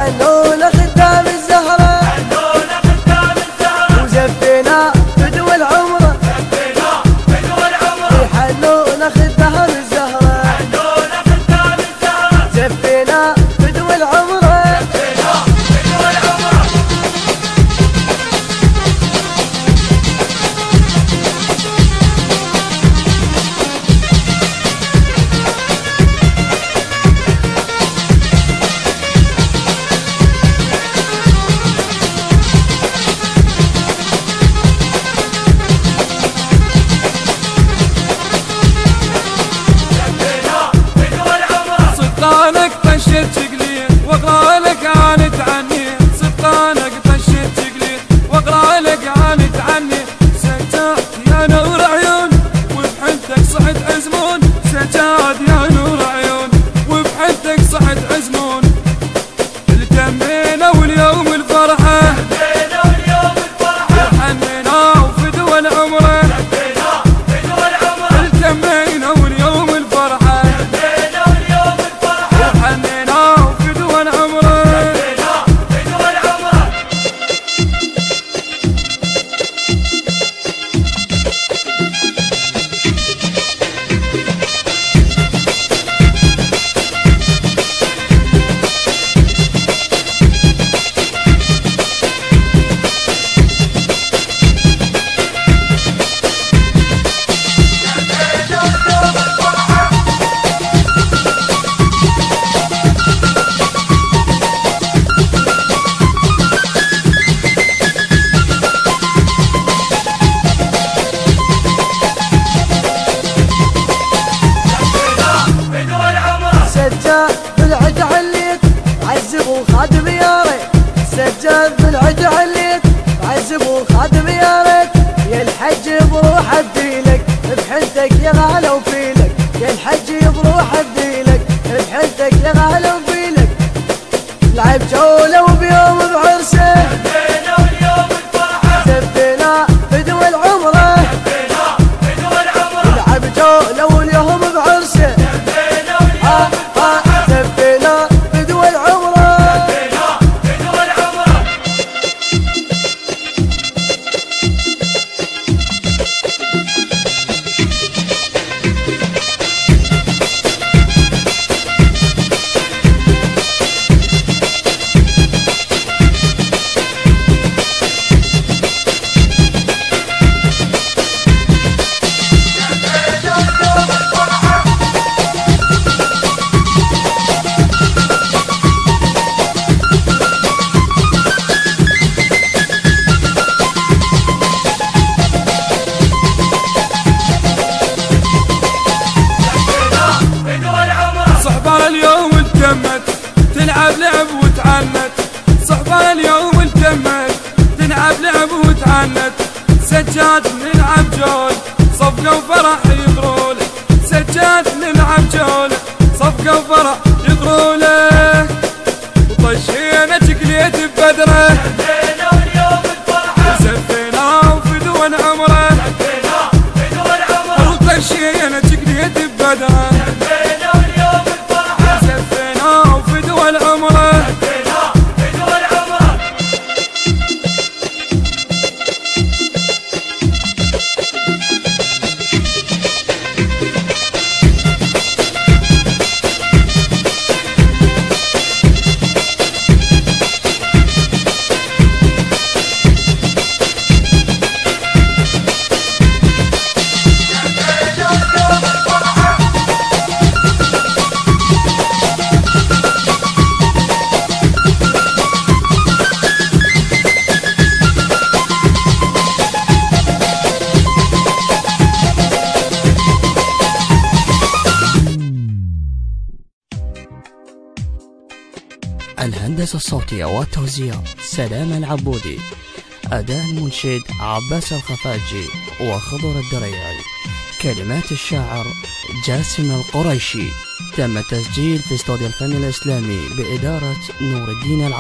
حلونا خدام الزهرة وزفينا بدو العمرة حلونا خدام الزهرة زفينا بدو العمرة صدقانك طشت تقليل واقرا لك عانت عني صدقانك طشت تقليل واقرا لك عانت عني سجاد يا نور عيون وبحنتك صحت عزمون سجاد يا نور عيون وبحنتك صحت عزمون التمينا واليوم الفرحة حنينا وفدوى العمرة التمينا واليوم الفرحة سجاد بالعد عليت عزب وخادم يا ريت سجاد بالعد عليت عزب وخادم يا ريت يا الحج بروح ابديلك بحنتك يا غالة وفيلك يا الحج بروح ابديلك بحنتك يا غالة وفيلك لعب جولة وبيوم بعرسه زفينا بدو العمرة لعب جولة واليوم بعرسه زفينا بدو العمرة صحبان اليوم التمت تلعب لعب وتعنت صحبان اليوم التمت تلعب لعب وتعنت سجاد نلعب جول صفقة وفرح يطرول سجاد نلعب جول صفقة وفرح يطروله وطشينا تقليت ببدره زفينا وفدوى العمرة وطشينا تقليت ببدره الهندسة الصوتية والتوزيع سلام العبودي. أداء المنشد عباس الخفاجي وخضر الدريعي. كلمات الشاعر جاسم القريشي. تم التسجيل في استوديو الفن الإسلامي بإدارة نور الدين